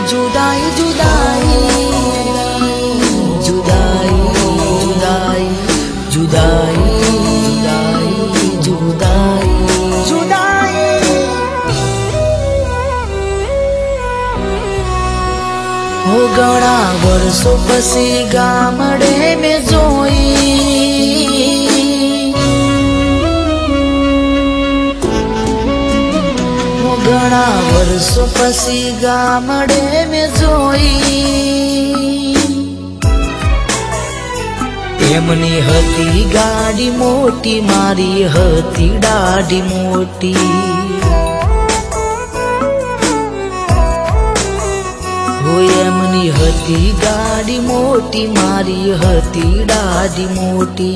जुदाई जुदाई जुदाई जुदाई जुदाई जुदाई जुदाई हो घणा वर्षों पछी गामडे में जोई घणा वर्षों पछी गामडे में जोई एमनी हती गाड़ी मोटी मारी हती दाढ़ी मोटी हो एमनी हती गाड़ी मोटी मारी हती दाढ़ी मोटी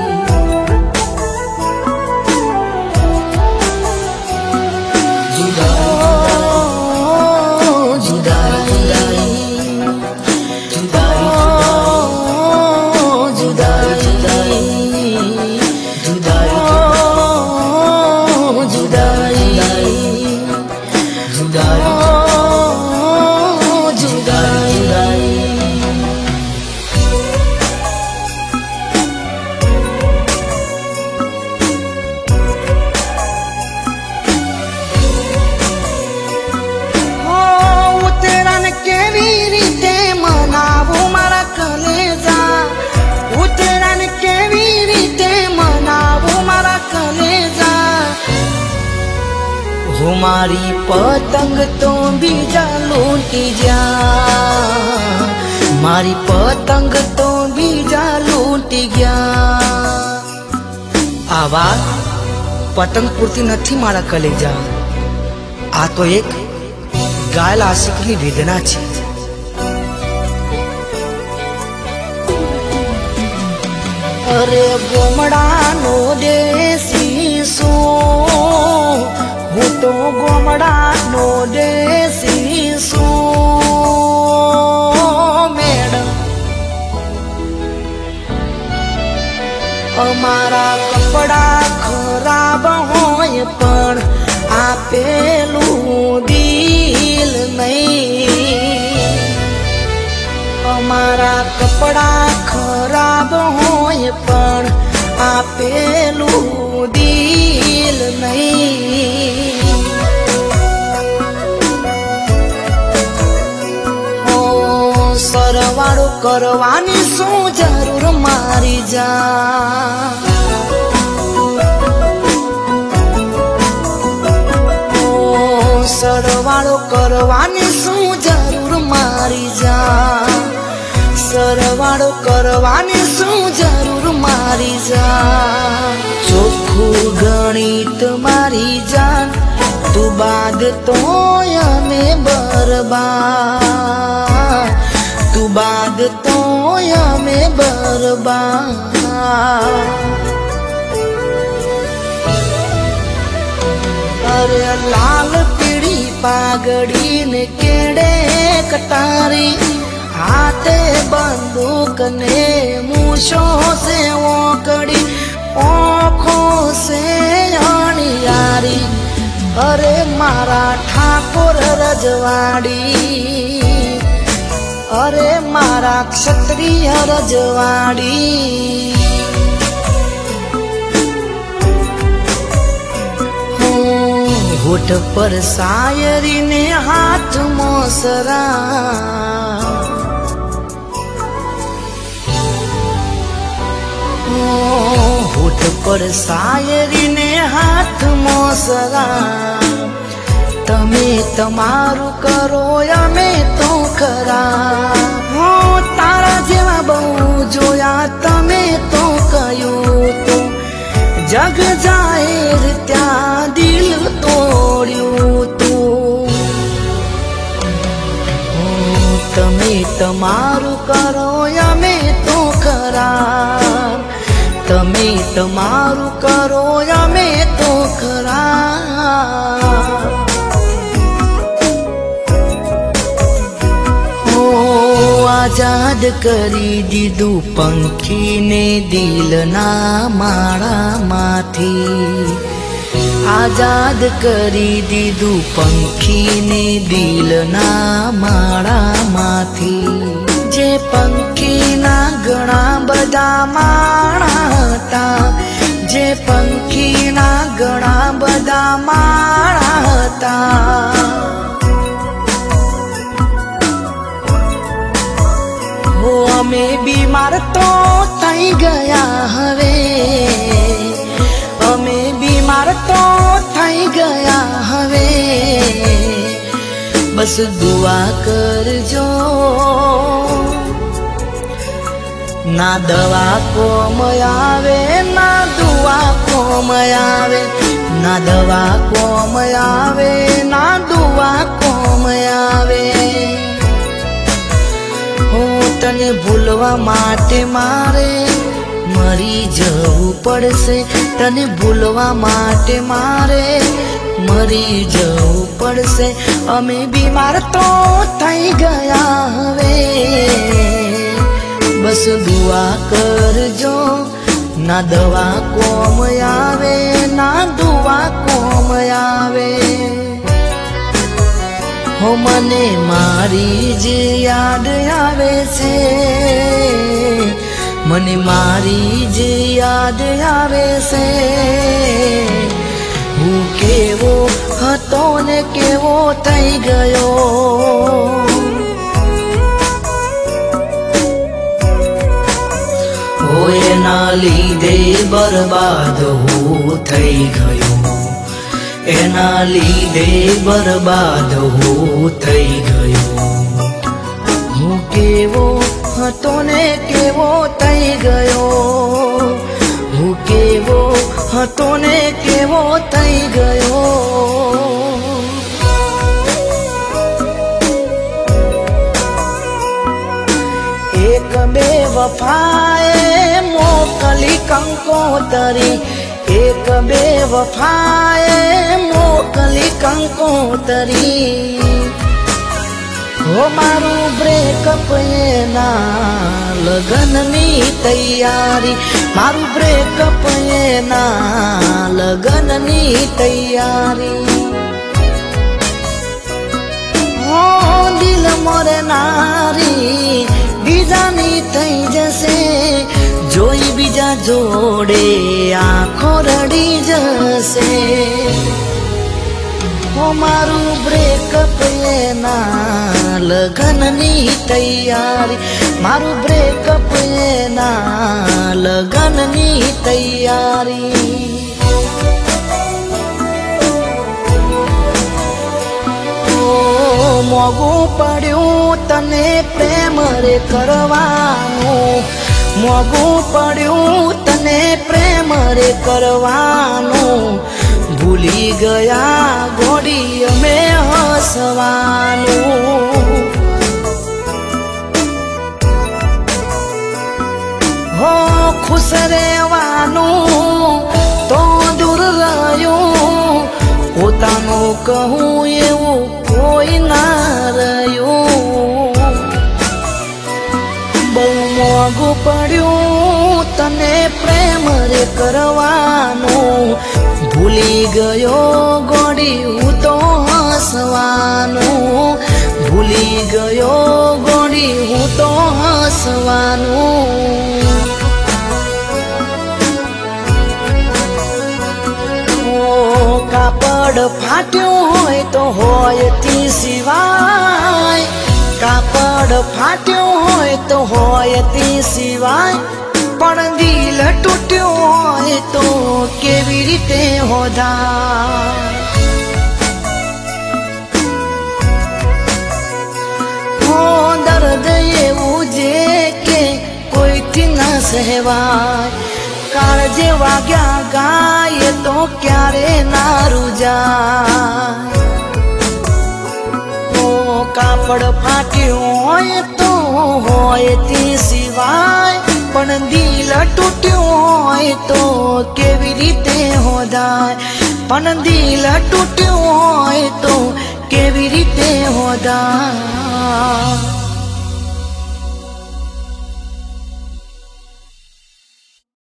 मारी पतंग तो बीजा लूटी जा मारी पतंग तो बीजा लूटी गया आवाज पतंग पूर्ति नथी मारा कलेजा आ तो एक गायल आशिकनी वेदना छे अरे गोमड़ा नो देसी सो तो गोमड़ा नो देसी सो मैडम अमारा कपड़ा खराब होय पण आपेलू दिल नहीं अमारा कपड़ा खराब होय पण आपेलू दिल नहीं सरवाड़ो करवानी सो जरूर मारी जा सरवाड़ो करवानी सो जरूर मारी जा सरवाड़ो करवानी सो जरूर मारी जा चोखू गणित मारी जान तू बाद तो हमें बर्बाद तू बाद तो हमें बर्बाद अरे लाल पीड़ी पागड़ी ने केड़े कटारी हाथे बंदूक ने मूछों से वो कड़ी आँखों से यारी अरे मारा ठाकुर रजवाड़ी अरे मारा क्षत्रिय रजवाड़ी होठ पर शायरी ने हाथ मोसरा होठ पर शायरी ने हाथ मोसरा तमे तमारू करो अमे तो करा हो तारा जेवा बहु जोया तमे तो कयो तो जग जाहिर त्या दिल तोड़्यू तो तमे तमारू करो अमे तो करा तमे तमारू करो अमे तो करा आजाद करी दीदू पंखी ने दिल ना मारा माथी आ આઝાદ કરી દીધું પંખીને દિલના માળામાંથી. જે પંખીના ઘણા બધા માળા હતા, જે પંખીના ઘણા બધા માળા હતા. હો અમે બીમાર તો થઈ ગયા હવે, અમે બીમાર તો થઈ ગયા હવે. બસ દુઆ કરજો, ના દવા કોમ આવે ના દુઆ કોમ આવે, ના દવા કોમ આવે ના દુઆ કોમ આવે. હું તને ભૂલવા માટે મારે મરી જવું પડશે, તને ભૂલવા માટે મારે મરી જવું પડશે. અમે બીમાર તો થઈ ગયા હવે, બસ દુઆ કરજો, ના દવા કોમ આવે ના દુઆ કોમ આવે. હો મને મારી જ યાદ આવે છે, મને મારી જ યાદ આવે છે. હું કેવો હતો ને કેવો થઈ ગયો, એના લીધે બરબાદ હું થઈ ગયો, એના લીધે બરબાદ હું થઈ ગયો. હું કેવો હતો ને કેવો થઈ ગયો, હું કેવો હતો ને કેવો થઈ ગયો. એક બે વફાએ મોકલી કંકોતરી, એક બે વફાએ મોકલી કંકોતરી. હો મારું બ્રેકઅપ એના લગનની તૈયારી, મારું બ્રેકઅપ એના લગનની તૈયારી. હો દિલ મરનારી બીજાની થઈ જશે, જોઈ બીજા જોડે આંખો રડી જશે. હો મારું બ્રેકઅપ એના લગનની તૈયારી, મારું બ્રેકઅપ એના લગનની તૈયારી. મોગું પડ્યું તને પ્રેમ રે કરવાનું, મોગું પડ્યું તને પ્રેમ રે કરવાનું. ભૂલી ગયા ગોડી અમે હસવાનું. હો ખુશ રહેવાનું તો દૂર રહ્યું, પોતાનું કહું એવું કોઈ ના રહ્યું. બહુ મોંઘું પડ્યું તને પ્રેમ રે કરવાનું. ભૂલી ગયો ગોડી હું તો હસવાનું, ભૂલી ગયો ગોડી હું તો હસવાનું. કાપડ ફાટ્યું હોય તો હોય તે સિવાય, કાપડ ફાટ્યું હોય તો હોય તે સિવાય. પણ દિલ તૂટ્યું હોય તો કેવી રીતે હોદાય. હો દર્દ એવું જે કે કોઈથી ન સહેવાય. કાળજે વાગ્યા ગાય તો ક્યારે ના રૂજાય. કાપડ ફાટ્યું હોય તો હોય તે સિવાય, પણ દિલ તૂટ્યું હોય તો કેવી રીતે હોદાય. પણ દિલ તૂટ્યું હોય તો કેવી રીતે હોદાય.